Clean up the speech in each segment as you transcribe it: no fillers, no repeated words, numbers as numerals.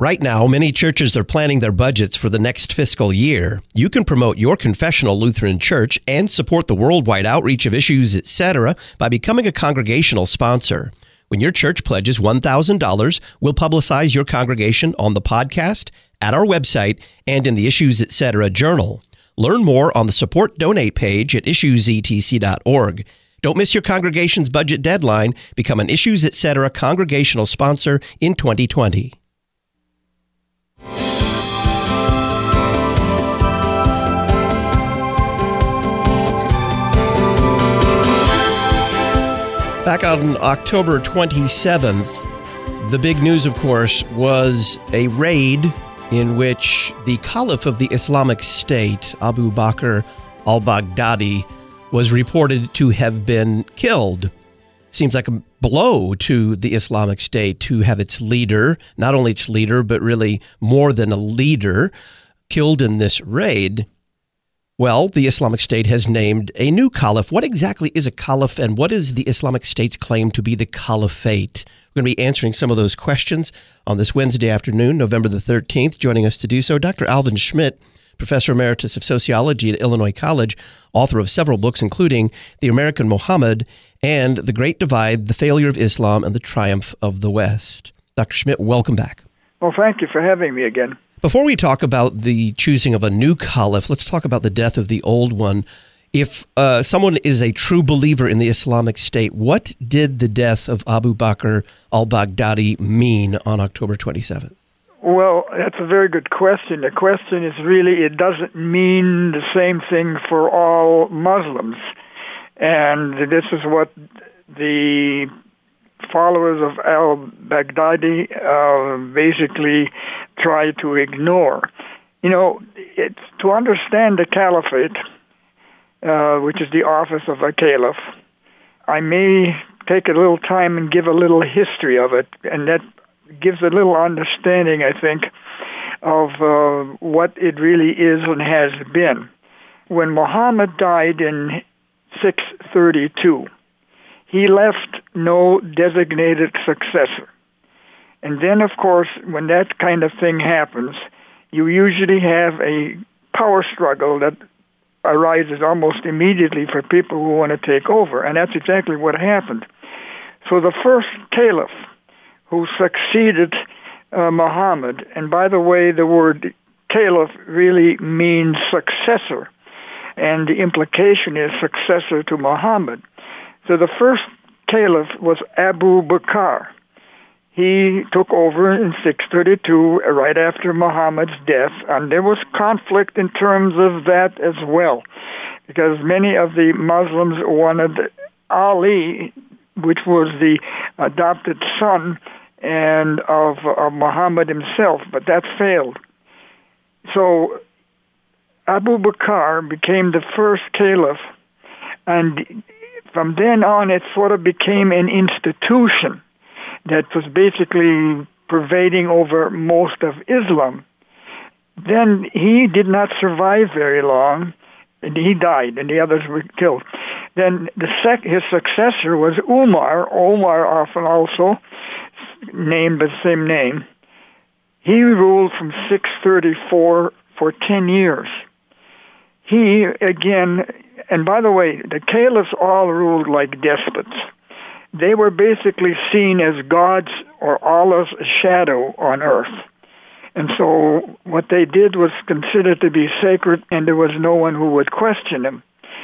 Right now, many churches are planning their budgets for the next fiscal year. You can promote your confessional Lutheran church and support the worldwide outreach of Issues, etc. by becoming a congregational sponsor. When your church pledges $1,000, we'll publicize your congregation on the podcast, at our website, and in the Issues, etc. journal. Learn more on the Support Donate page at issuesetc.org. Don't miss your congregation's budget deadline. Become an Issues, etc. congregational sponsor in 2020. Back on October 27th, the big news, of course, was a raid in which the Caliph of the Islamic State, Abu Bakr al-Baghdadi, was reported to have been killed. Seems like a blow to the Islamic State to have its leader, not only its leader, but really more than a leader, killed in this raid. Well, the Islamic State has named a new caliph. What exactly is a caliph, and what is the Islamic State's claim to be the caliphate? We're going to be answering some of those questions on this Wednesday afternoon, November the 13th. Joining us to do so, Dr. Alvin Schmidt, Professor Emeritus of Sociology at Illinois College, author of several books, including The American Muhammad and The Great Divide, The Failure of Islam and the Triumph of the West. Dr. Schmidt, welcome back. Well, thank you for having me again. Before we talk about the choosing of a new caliph, let's talk about the death of the old one. If someone is a true believer in the Islamic State, what did the death of Abu Bakr al-Baghdadi mean on October 27th? Well, that's a very good question. The question is really, it doesn't mean the same thing for all Muslims. And this is what the followers of al-Baghdadi basically try to ignore. You know, it's to understand the caliphate, which is the office of a caliph, I may take a little time and give a little history of it, and that gives a little understanding, I think, of what it really is and has been. When Muhammad died in 632, he left no designated successor. And then, of course, when that kind of thing happens, you usually have a power struggle that arises almost immediately for people who want to take over. And that's exactly what happened. So the first caliph who succeeded Muhammad, and by the way, the word caliph really means successor, and the implication is successor to Muhammad. So the first caliph was Abu Bakr. He took over in 632, right after Muhammad's death, and there was conflict in terms of that as well, because many of the Muslims wanted Ali, which was the adopted son and of Muhammad himself, but that failed. So Abu Bakr became the first caliph, and from then on it sort of became an institution that was basically pervading over most of Islam. Then he did not survive very long, and he died, and the others were killed. Then his successor was Umar often also named the same name. He ruled from 634 for 10 years. He, again, and by the way, the caliphs all ruled like despots. They were basically seen as God's or Allah's shadow on earth. And so what they did was considered to be sacred, and there was no one who would question them.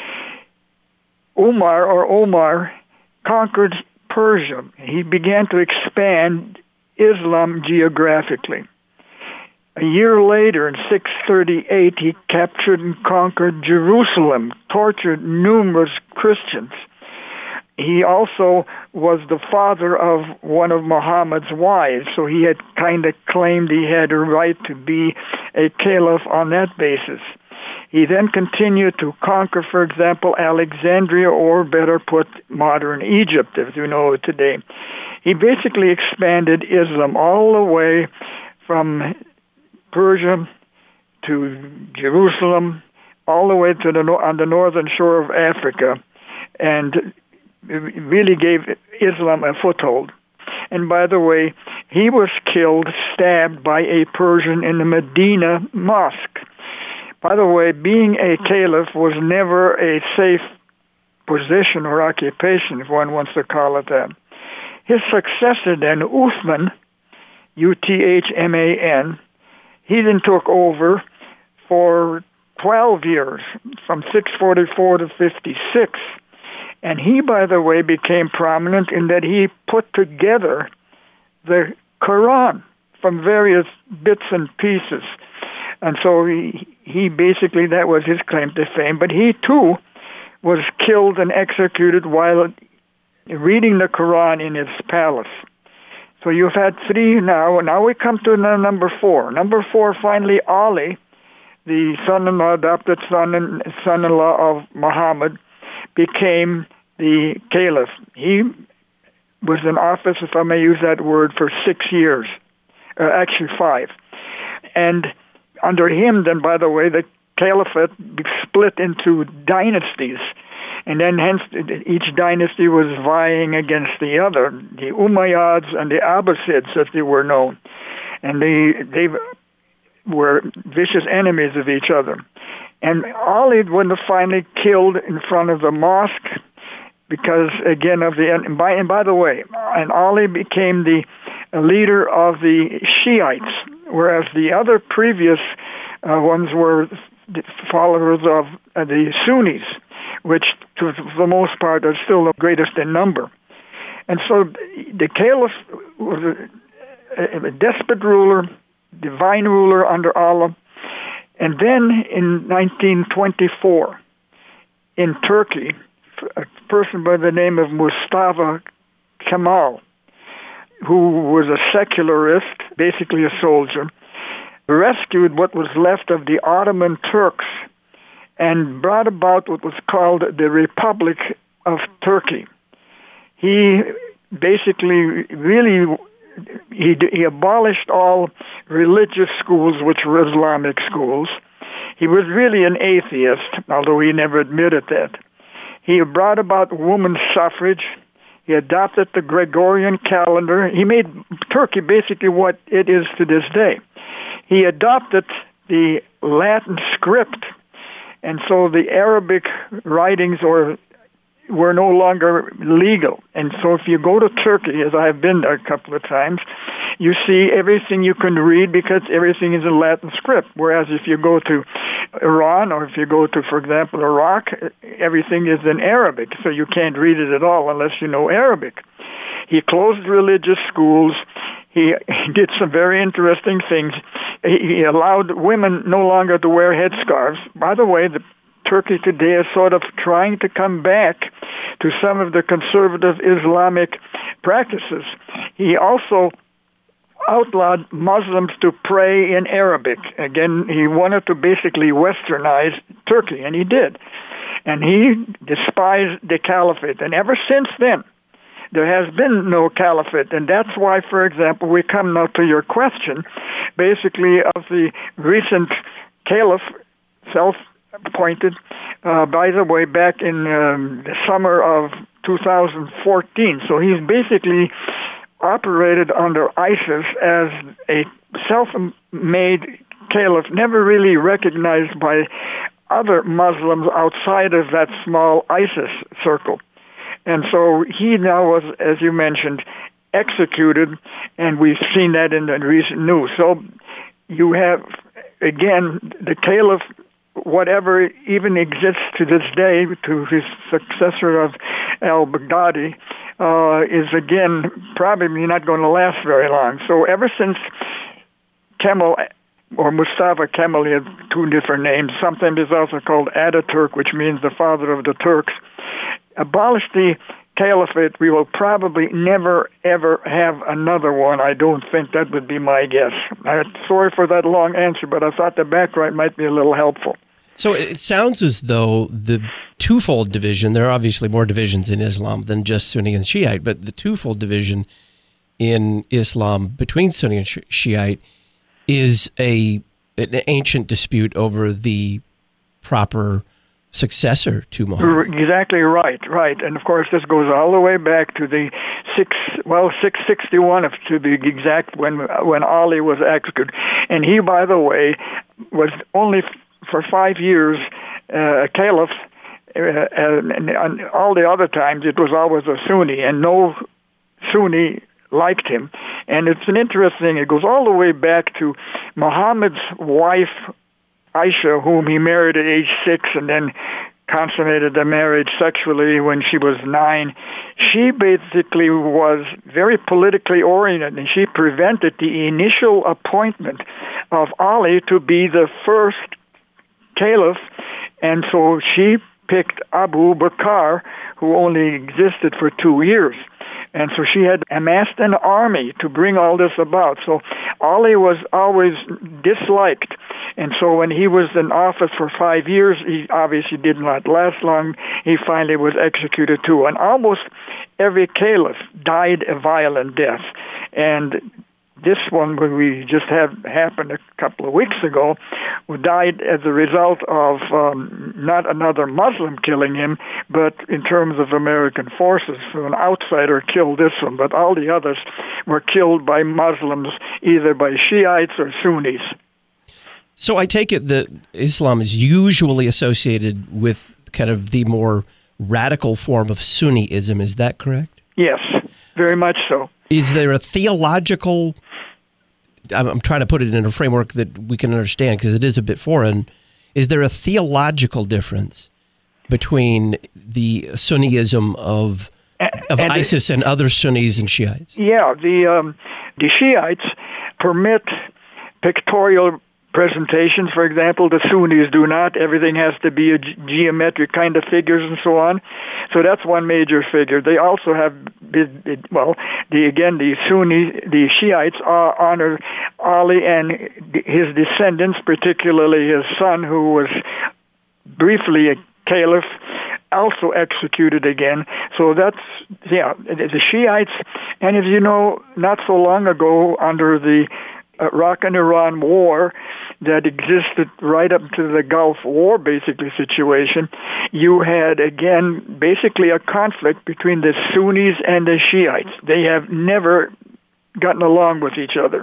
Omar conquered Persia. He began to expand Islam geographically. A year later, in 638, he captured and conquered Jerusalem, tortured numerous Christians. He also was the father of one of Muhammad's wives, so he had kind of claimed he had a right to be a caliph on that basis. He then continued to conquer, for example, Alexandria, or better put, modern Egypt, as we know it today. He basically expanded Islam all the way from Persia to Jerusalem, all the way to on the northern shore of Africa, and really gave Islam a foothold. And by the way, he was killed, stabbed by a Persian in the Medina mosque. By the way, being a caliph was never a safe position or occupation, if one wants to call it that. His successor then, Uthman, Uthman, he then took over for 12 years, from 644 to 56. And he, by the way, became prominent in that he put together the Quran from various bits and pieces. And so he basically, that was his claim to fame. But he, too, was killed and executed while reading the Quran in his palace. So you've had three now. Now we come to number four. Number four, finally, Ali, the son-in-law, adopted son and son-in-law of Muhammad, became the caliph. He was in office, if I may use that word, for 6 years. Actually 5. And under him, then, by the way, the caliphate split into dynasties. And then, hence, each dynasty was vying against the other, the Umayyads and the Abbasids, as they were known. And they were vicious enemies of each other. And Ali was finally killed in front of the mosque because, again, of the... And by the way, and Ali became the leader of the Shiites, whereas the other previous ones were the followers of the Sunnis, which, to the most part, are still the greatest in number. And so the caliph was a despot ruler, divine ruler under Allah. And then in 1924, in Turkey, a person by the name of Mustafa Kemal, who was a secularist, basically a soldier, rescued what was left of the Ottoman Turks and brought about what was called the Republic of Turkey. He basically he abolished all religious schools, which were Islamic schools. He was really an atheist, although he never admitted that. He brought about women's suffrage. He adopted the Gregorian calendar. He made Turkey basically what it is to this day. He adopted the Latin script, and so the Arabic writings were no longer legal. And so if you go to Turkey, as I have been there a couple of times, you see everything you can read because everything is in Latin script. Whereas if you go to Iran or if you go to, for example, Iraq, everything is in Arabic, so you can't read it at all unless you know Arabic. He closed religious schools. He did some very interesting things. He allowed women no longer to wear headscarves. By the way, Turkey today is sort of trying to come back to some of the conservative Islamic practices. He also outlawed Muslims to pray in Arabic. Again, he wanted to basically westernize Turkey, and he did. And he despised the caliphate. And ever since then, there has been no caliphate. And that's why, for example, we come now to your question, basically of the recent caliph, self-appointed, by the way, back in the summer of 2014. So he's basically operated under ISIS as a self-made caliph, never really recognized by other Muslims outside of that small ISIS circle. And so he now was, as you mentioned, executed, and we've seen that in the recent news. So you have, again, the caliph, whatever even exists to this day, to his successor of al-Baghdadi, is again probably not going to last very long. So ever since Kemal, or Mustafa Kemal, he had two different names. Sometimes he's also called Ataturk, which means the father of the Turks, abolished the caliphate. We will probably never, ever have another one. I don't think. That would be my guess. Sorry for that long answer, but I thought the background might be a little helpful. So it sounds as though the twofold division, there are obviously more divisions in Islam than just Sunni and Shiite, but the twofold division in Islam between Sunni and Shiite is an ancient dispute over the proper successor to Muhammad. Exactly right. And of course, this goes all the way back to the 661, to be exact, when Ali was executed. And he, by the way, was only for 5 years a caliph. And all the other times, it was always a Sunni, and no Sunni liked him. And it's an interesting, it goes all the way back to Muhammad's wife, Aisha, whom he married at age 6 and then consummated the marriage sexually when she was 9. She basically was very politically oriented, and she prevented the initial appointment of Ali to be the first caliph, and so she picked Abu Bakr, who only existed for 2 years. And so she had amassed an army to bring all this about. So Ali was always disliked. And so when he was in office for 5 years, he obviously did not last long. He finally was executed too. And almost every caliph died a violent death. And this one, when we just had happened a couple of weeks ago, who died as a result of not another Muslim killing him, but in terms of American forces. So an outsider killed this one, but all the others were killed by Muslims, either by Shiites or Sunnis. So I take it that Islam is usually associated with kind of the more radical form of Sunniism. Is that correct? Yes, very much so. Is there a theological... I'm trying to put it in a framework that we can understand because it is a bit foreign. Is there a theological difference between the Sunniism of ISIS and other Sunnis and Shiites? Yeah, the Shiites permit pictorial presentations, for example. The Sunnis do not. Everything has to be a geometric kind of figures and so on. So that's one major figure. They also have, the Shiites honor Ali and his descendants, particularly his son, who was briefly a caliph, also executed again. So that's, the Shiites, and as you know, not so long ago, under the Iraq and Iran war that existed right up to the Gulf War, basically, situation, you had, again, basically a conflict between the Sunnis and the Shiites. They have never gotten along with each other.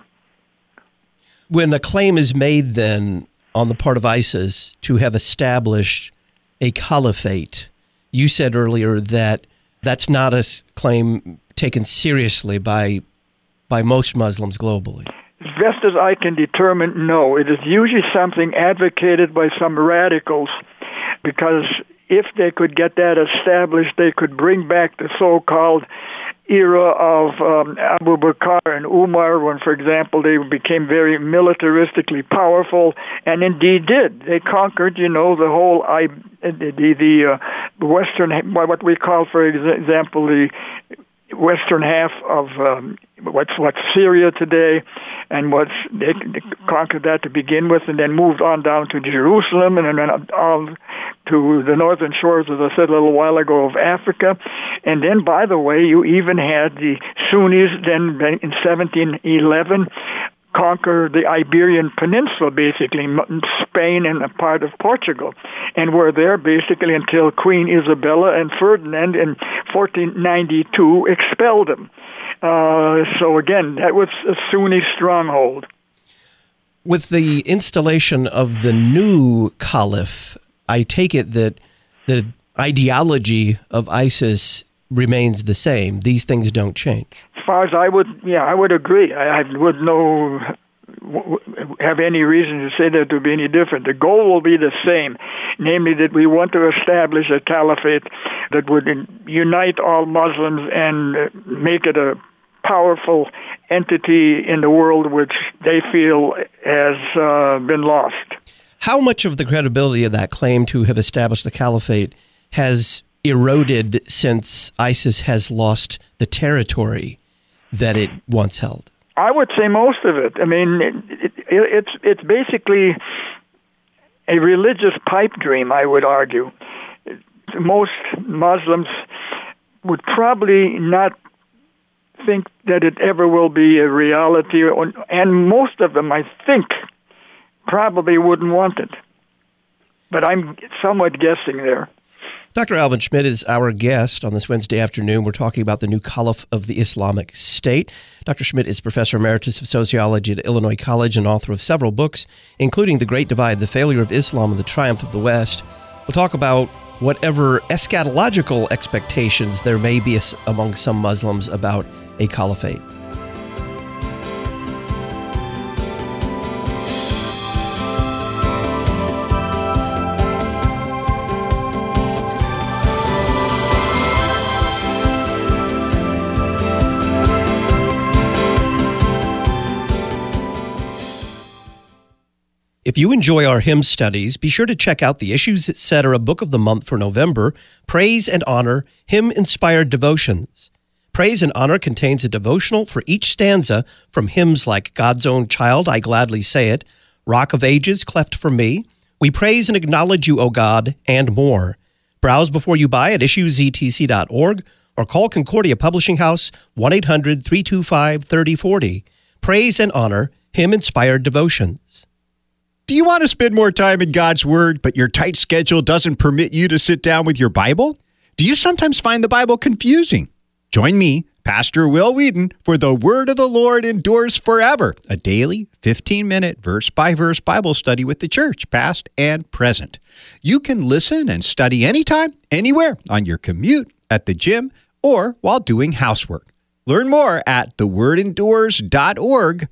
When a claim is made, then, on the part of ISIS to have established a caliphate, you said earlier that that's not a claim taken seriously by most Muslims globally. As best as I can determine, no. It is usually something advocated by some radicals, because if they could get that established, they could bring back the so-called era of Abu Bakr and Umar, when, for example, they became very militaristically powerful, and indeed did. They conquered, the whole the western, what we call, for example, the western half of what's Syria today, and they conquered that to begin with, and then moved on down to Jerusalem, and then on to the northern shores, as I said a little while ago, of Africa. And then, by the way, you even had the Sunnis then in 1711 conquer the Iberian Peninsula, basically, Spain and a part of Portugal, and were there basically until Queen Isabella and Ferdinand in 1492 expelled them. So again, that was a Sunni stronghold. With the installation of the new caliph, I take it that the ideology of ISIS remains the same. These things don't change. As far as I would agree. I would have any reason to say that it would be any different. The goal will be the same, namely that we want to establish a caliphate that would unite all Muslims and make it a powerful entity in the world which they feel has been lost. How much of the credibility of that claim to have established the caliphate has eroded since ISIS has lost the territory that it once held? I would say most of it. I mean, it's basically a religious pipe dream, I would argue. Most Muslims would probably not think that it ever will be a reality, and most of them, I think, probably wouldn't want it. but I'm somewhat guessing there. Dr. Alvin Schmidt is our guest on this Wednesday afternoon. We're talking about the new Caliph of the Islamic State. Dr. Schmidt is Professor Emeritus of Sociology at Illinois College and author of several books, including The Great Divide, The Failure of Islam and the Triumph of the West. We'll talk about whatever eschatological expectations there may be among some Muslims about a caliphate. If you enjoy our hymn studies, be sure to check out the Issues Etc. Book of the Month for November, Praise and Honor, Hymn-Inspired Devotions. Praise and Honor contains a devotional for each stanza from hymns like God's Own Child, I Gladly Say It, Rock of Ages, Cleft for Me, We Praise and Acknowledge You, O God, and more. Browse before you buy at issuesetc.org or call Concordia Publishing House 1-800-325-3040. Praise and Honor, Hymn-Inspired Devotions. Do you want to spend more time in God's Word, but your tight schedule doesn't permit you to sit down with your Bible? Do you sometimes find the Bible confusing? Join me, Pastor Will Whedon, for The Word of the Lord Endures Forever, a daily 15-minute verse-by-verse Bible study with the church, past and present. You can listen and study anytime, anywhere, on your commute, at the gym, or while doing housework. Learn more at thewordendures.org,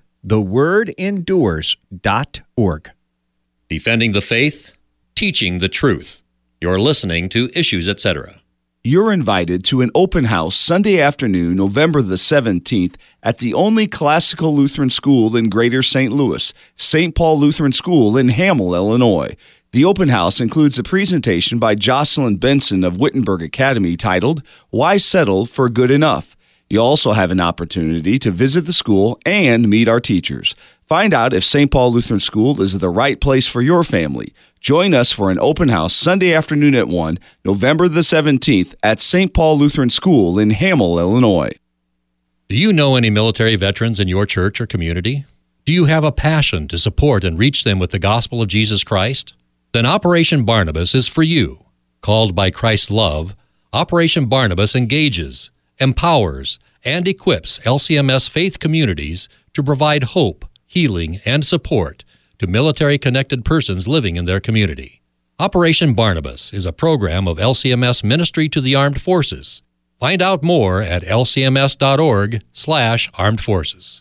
thewordendures.org. Defending the faith, teaching the truth. You're listening to Issues Etc. You're invited to an open house Sunday afternoon, November the 17th, at the only classical Lutheran school in Greater St. Louis, St. Paul Lutheran School in Hamel, Illinois. The open house includes a presentation by Jocelyn Benson of Wittenberg Academy titled, Why Settle for Good Enough? You also have an opportunity to visit the school and meet our teachers. Find out if St. Paul Lutheran School is the right place for your family. Join us for an open house Sunday afternoon at 1, November the 17th at St. Paul Lutheran School in Hamel, Illinois. Do you know any military veterans in your church or community? Do you have a passion to support and reach them with the gospel of Jesus Christ? Then Operation Barnabas is for you. Called by Christ's love, Operation Barnabas engages, empowers, and equips LCMS faith communities to provide hope, healing, and support to military-connected persons living in their community. Operation Barnabas is a program of LCMS Ministry to the Armed Forces. Find out more at lcms.org/armed forces.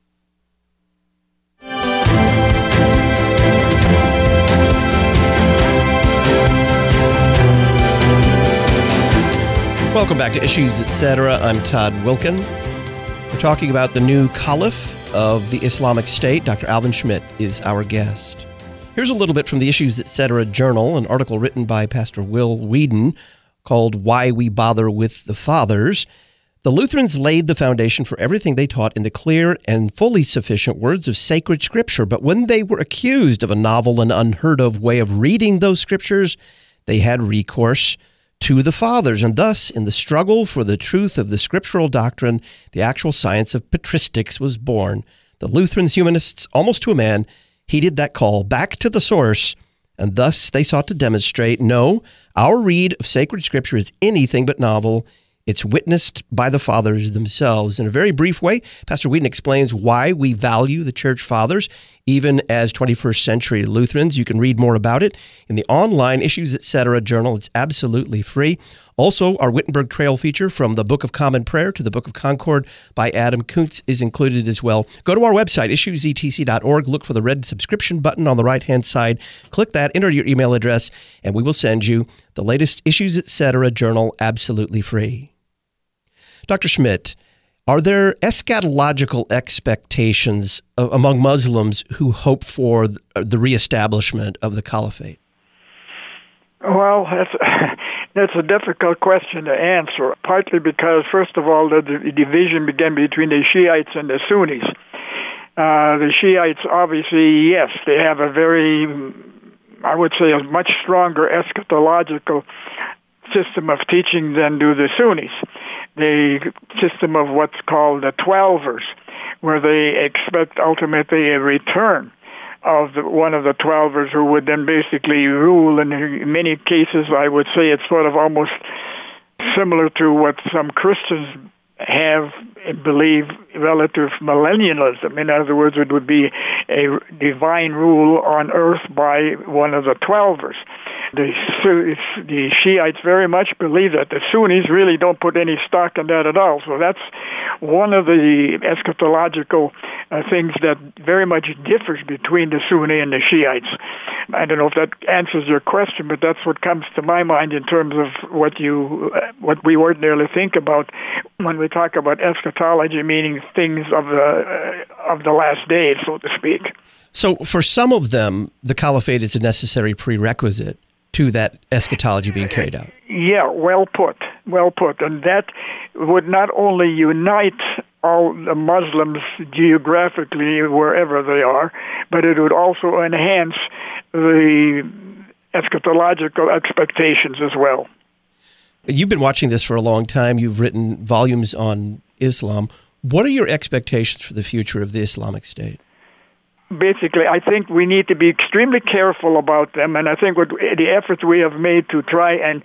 Welcome back to Issues Etc. I'm Todd Wilkin. We're talking about the new Caliph of the Islamic State. Dr. Alvin Schmidt is our guest. Here's a little bit from the Issues Etc. Journal, an article written by Pastor Will Whedon called Why We Bother with the Fathers. The Lutherans laid the foundation for everything they taught in the clear and fully sufficient words of sacred Scripture. But when they were accused of a novel and unheard of way of reading those Scriptures, they had recourse to the Fathers, and thus, in the struggle for the truth of the scriptural doctrine, the actual science of patristics was born. The Lutheran humanists, almost to a man, heeded that call back to the source, and thus they sought to demonstrate, no, our read of sacred Scripture is anything but novel. It's witnessed by the Fathers themselves. In a very brief way, Pastor Whedon explains why we value the Church Fathers, even as 21st century Lutherans. You can read more about it in the online Issues Etc. journal. It's absolutely free. Also, our Wittenberg Trail feature from the Book of Common Prayer to the Book of Concord by Adam Kuntz is included as well. Go to our website, issuesetc.org, look for the red subscription button on the right-hand side, click that, enter your email address, and we will send you the latest Issues Etc. journal absolutely free. Dr. Schmidt, are there eschatological expectations among Muslims who hope for the reestablishment of the caliphate? Well, that's a difficult question to answer, partly because, first of all, the division began between the Shiites and the Sunnis. The Shiites, obviously, yes, they have a very, I would say, a much stronger eschatological system of teaching than do the Sunnis. The system of what's called the Twelvers, where they expect ultimately a return of one of the Twelvers who would then basically rule. And in many cases, I would say it's sort of almost similar to what some Christians have believe relative millennialism. In other words, it would be a divine rule on earth by one of the Twelvers. The Shiites very much believe that. The Sunnis really don't put any stock in that at all. So that's one of the eschatological things that very much differs between the Sunni and the Shiites. I don't know if that answers your question, but that's what comes to my mind in terms of what we ordinarily think about when we talk about eschatology, meaning things of the last days, so to speak. So for some of them, the caliphate is a necessary prerequisite to that eschatology being carried out. Yeah, well put. And that would not only unite all the Muslims geographically wherever they are, but it would also enhance the eschatological expectations as well. You've been watching this for a long time. You've written volumes on Islam. What are your expectations for the future of the Islamic State? Basically, I think we need to be extremely careful about them, and I think what the efforts we have made to try and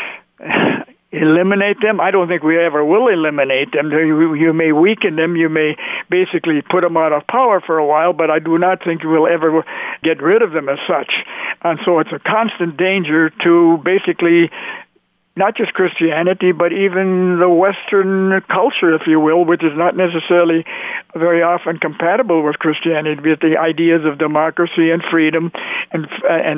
eliminate them, I don't think we ever will eliminate them. You may weaken them, you may basically put them out of power for a while, but I do not think we'll ever get rid of them as such. And so it's a constant danger to basically not just Christianity, but even the Western culture, if you will, which is not necessarily very often compatible with Christianity, with the ideas of democracy and freedom, and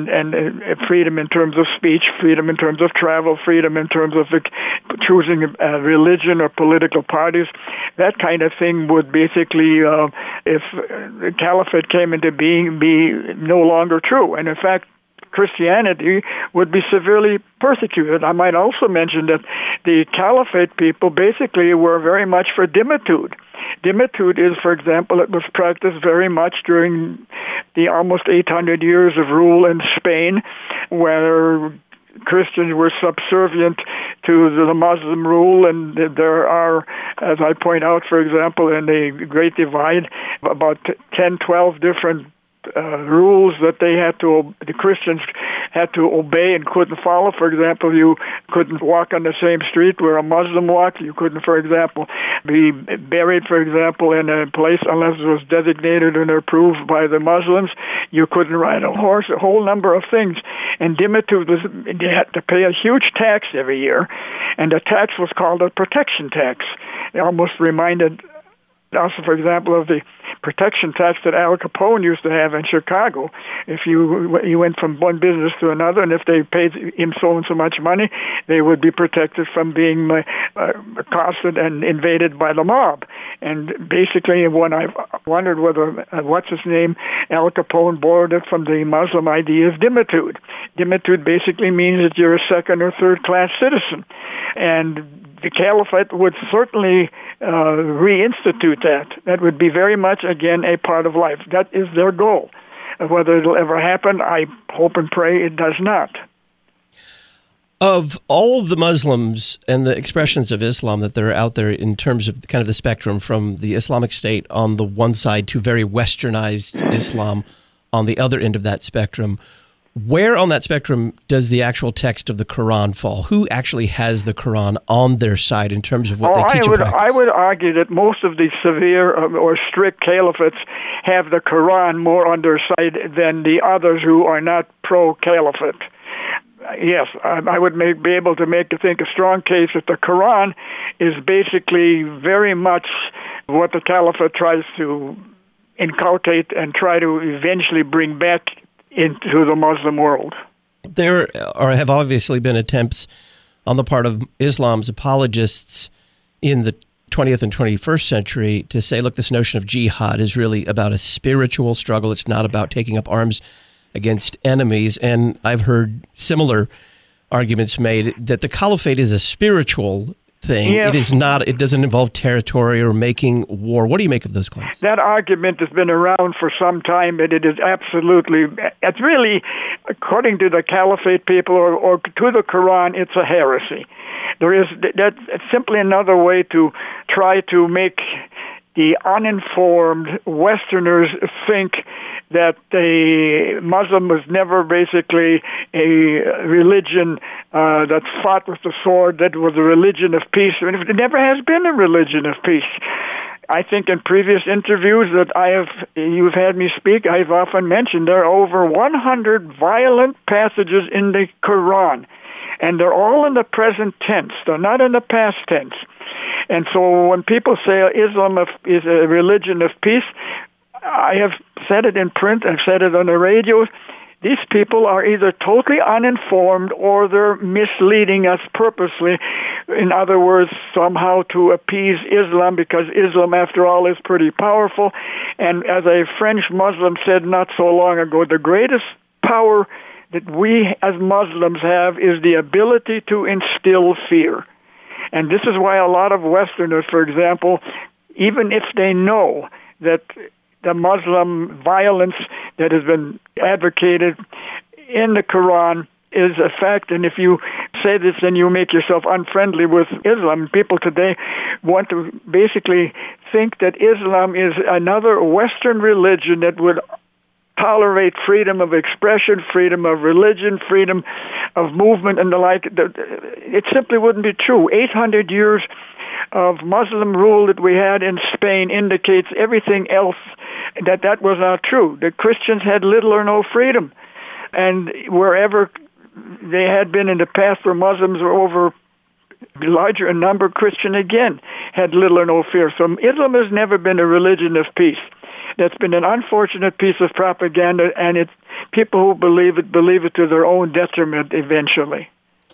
freedom in terms of speech, freedom in terms of travel, freedom in terms of choosing a religion or political parties. That kind of thing would basically, if the caliphate came into being, be no longer true. And in fact, Christianity would be severely persecuted. I might also mention that the caliphate people basically were very much for Dhimmitud. Dhimmitud is, for example, it was practiced very much during the almost 800 years of rule in Spain, where Christians were subservient to the Muslim rule, and there are, as I point out, for example, in the Great Divide, about 10, 12 different rules that the Christians had to obey and couldn't follow. For example, you couldn't walk on the same street where a Muslim walked. You couldn't, for example, be buried, for example, in a place unless it was designated and approved by the Muslims. You couldn't ride a horse, a whole number of things. And Dhimmitud you had to pay a huge tax every year, and the tax was called a protection tax. It almost reminded also, for example, of the protection tax that Al Capone used to have in Chicago. If you went from one business to another, and if they paid him so and so much money, they would be protected from being accosted and invaded by the mob. And basically, when I've wondered whether, what's his name, Al Capone borrowed it from the Muslim idea of Dhimmitud. Dhimmitud basically means that you're a second or third class citizen. And the caliphate would certainly reinstitute that. That would be very much, again, a part of life. That is their goal. Whether it'll ever happen, I hope and pray it does not. Of all of the Muslims and the expressions of Islam that are out there in terms of kind of the spectrum from the Islamic State on the one side to very westernized Islam on the other end of that spectrum, where on that spectrum does the actual text of the Quran fall? Who actually has the Quran on their side in terms of what they teach and practice? I would argue that most of the severe or strict caliphates have the Quran more on their side than the others who are not pro-caliphate. Yes, I would be able to think a strong case that the Quran is basically very much what the caliphate tries to inculcate and try to eventually bring back into the Muslim world. There have obviously been attempts on the part of Islam's apologists in the 20th and 21st century to say, look, this notion of jihad is really about a spiritual struggle. It's not about taking up arms against enemies. And I've heard similar arguments made that the caliphate is a spiritual thing. Yes. It is not. It doesn't involve territory or making war. What do you make of those claims? That argument has been around for some time, and it is absolutely. It's really, according to the caliphate people or to the Quran, it's a heresy. That's simply another way to try to make the uninformed Westerners think that the Muslim was never basically a religion that fought with the sword, that was a religion of peace. I mean, it never has been a religion of peace. I think in previous interviews that you've had me speak, I've often mentioned there are over 100 violent passages in the Quran, and they're all in the present tense. They're not in the past tense. And so when people say Islam is a religion of peace, I have said it in print, I've said it on the radio. These people are either totally uninformed or they're misleading us purposely. In other words, somehow to appease Islam, because Islam, after all, is pretty powerful. And as a French Muslim said not so long ago, the greatest power that we as Muslims have is the ability to instill fear. And this is why a lot of Westerners, for example, even if they know that the Muslim violence that has been advocated in the Quran is a fact, and if you say this, then you make yourself unfriendly with Islam. People today want to basically think that Islam is another Western religion that would tolerate freedom of expression, freedom of religion, freedom of movement, and the like. It simply wouldn't be true. 800 years of Muslim rule that we had in Spain indicates everything else that was not true. The Christians had little or no freedom, and wherever they had been in the past where Muslims were over larger in number, Christian again had little or no fear. So Islam has never been a religion of peace. That's been an unfortunate piece of propaganda, and people who believe it to their own detriment eventually.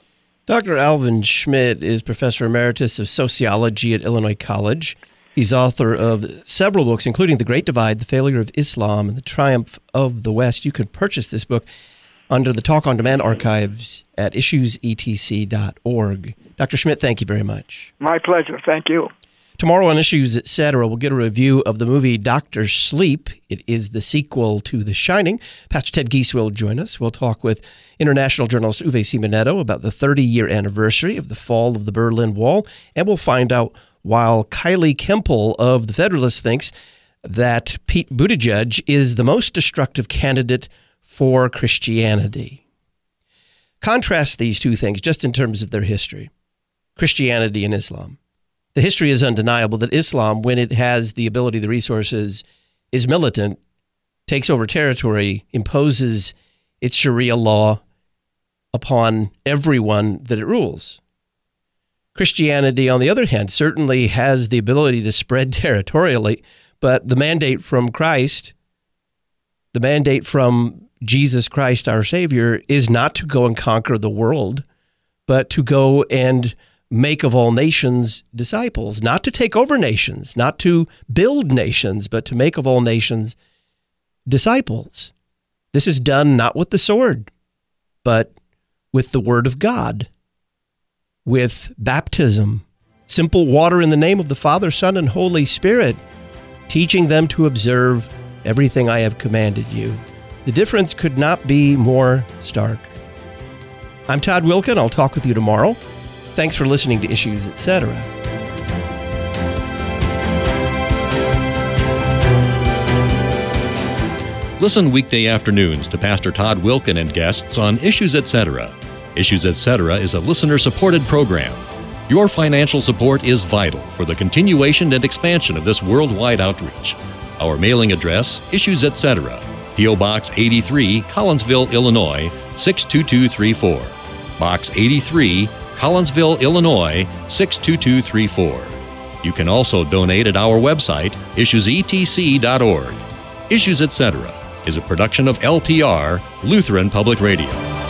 Dr. Alvin Schmidt is Professor Emeritus of Sociology at Illinois College. He's author of several books, including The Great Divide, The Failure of Islam, and The Triumph of the West. You can purchase this book under the Talk on Demand archives at issuesetc.org. Dr. Schmidt, thank you very much. My pleasure. Thank you. Tomorrow on Issues Etc., we'll get a review of the movie Dr. Sleep. It is the sequel to The Shining. Pastor Ted Giese will join us. We'll talk with international journalist Uwe Simonetto about the 30-year anniversary of the fall of the Berlin Wall, and we'll find out while Kylie Kempel of The Federalist thinks that Pete Buttigieg is the most destructive candidate for Christianity. Contrast these two things just in terms of their history, Christianity and Islam. The history is undeniable that Islam, when it has the ability, the resources, is militant, takes over territory, imposes its Sharia law upon everyone that it rules. Christianity, on the other hand, certainly has the ability to spread territorially, but the mandate from Christ, the mandate from Jesus Christ, our Savior, is not to go and conquer the world, but to go and make of all nations disciples, not to take over nations, not to build nations, but to make of all nations disciples. This is done not with the sword, but with the word of God, with baptism, simple water in the name of the Father, Son, and Holy Spirit, teaching them to observe everything I have commanded you. The difference could not be more stark. I'm Todd Wilken. I'll talk with you tomorrow. Thanks for listening to Issues Etc. Listen weekday afternoons to Pastor Todd Wilken and guests on Issues Etc. Issues Etc. is a listener-supported program. Your financial support is vital for the continuation and expansion of this worldwide outreach. Our mailing address, Issues Etc., P.O. Box 83, Collinsville, Illinois, 62234. Box 83, Collinsville, Illinois, 62234. You can also donate at our website, issuesetc.org. Issues Etc. is a production of LPR, Lutheran Public Radio.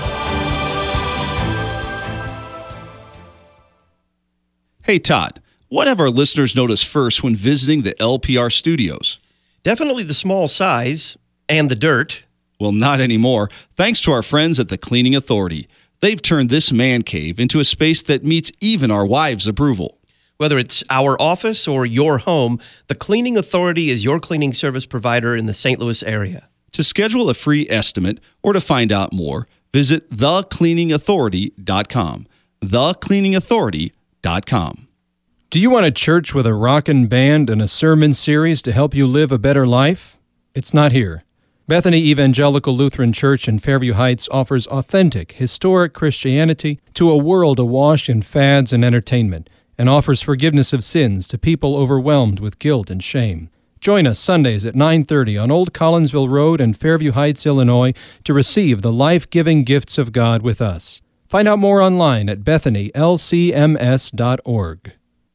Hey, Todd, what have our listeners noticed first when visiting the LPR studios? Definitely the small size and the dirt. Well, not anymore, thanks to our friends at the Cleaning Authority. They've turned this man cave into a space that meets even our wives' approval. Whether it's our office or your home, the Cleaning Authority is your cleaning service provider in the St. Louis area. To schedule a free estimate or to find out more, visit thecleaningauthority.com. Thecleaningauthority.com. Do you want a church with a rockin' band and a sermon series to help you live a better life? It's not here. Bethany Evangelical Lutheran Church in Fairview Heights offers authentic, historic Christianity to a world awash in fads and entertainment, and offers forgiveness of sins to people overwhelmed with guilt and shame. Join us Sundays at 9:30 on Old Collinsville Road in Fairview Heights, Illinois, to receive the life-giving gifts of God with us. Find out more online at bethanylcms.org.